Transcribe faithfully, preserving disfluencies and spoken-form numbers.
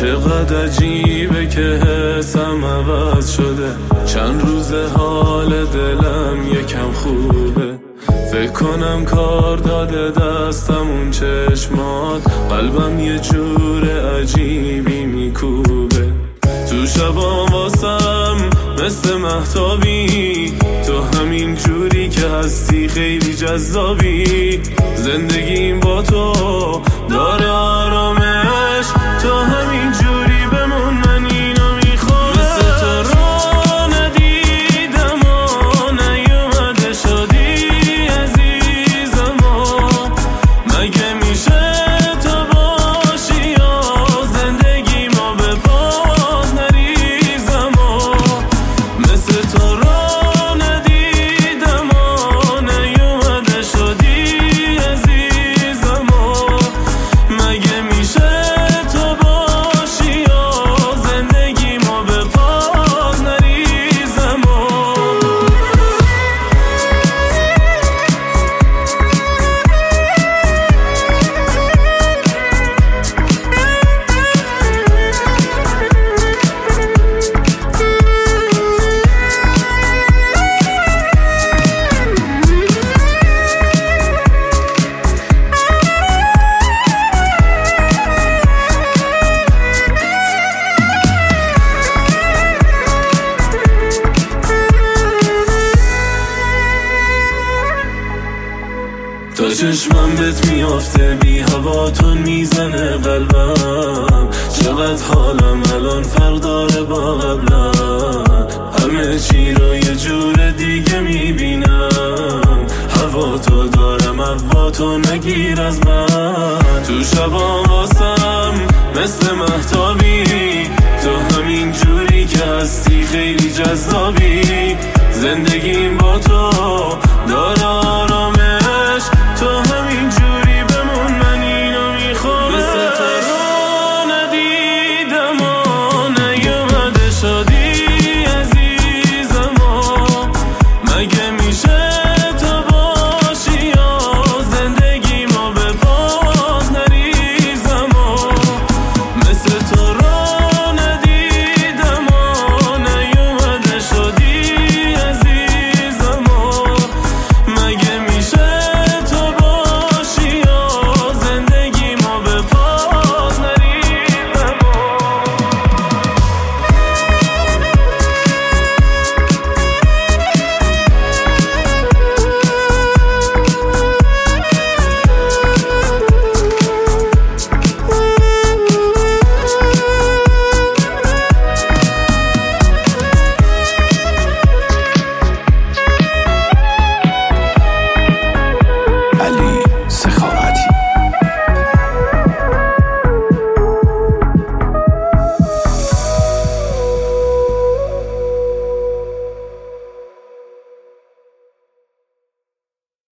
چقدر عجیبه که حسم عوض شده، چند روز حال دلم یکم خوبه. فکر کنم کار داده دستم اون چشمات، قلبم یه جور عجیبی میکوبه. تو شبام واسم مثل مهتابی، تو همین جوری که هستی خیلی جذابی. زندگیم با تو داره آرامش، تو همین جوری بمون، من اینو میخوام. مثل تو رو ندیدم و نیومده شدی عزیزم و مگه میشه تو باشی یا زندگی ما به پاس نریزم و مثل تو رو ندیدم و نیومده شدی عزیزم و مگه میشه تو باشی یا زندگی ما به پاس نریزم و تا چشمم بهت میافته بی هواتون میزنه قلبم. چقدر حالم الان فرق داره با قبلم، همه چی رو یه جور دیگه میبینم. هوا تو دارم هوا تو نگیر از من. تو شبام واسم مثل مهتابی، تو همین جوری که هستی خیلی جذابی. زندگیم با تو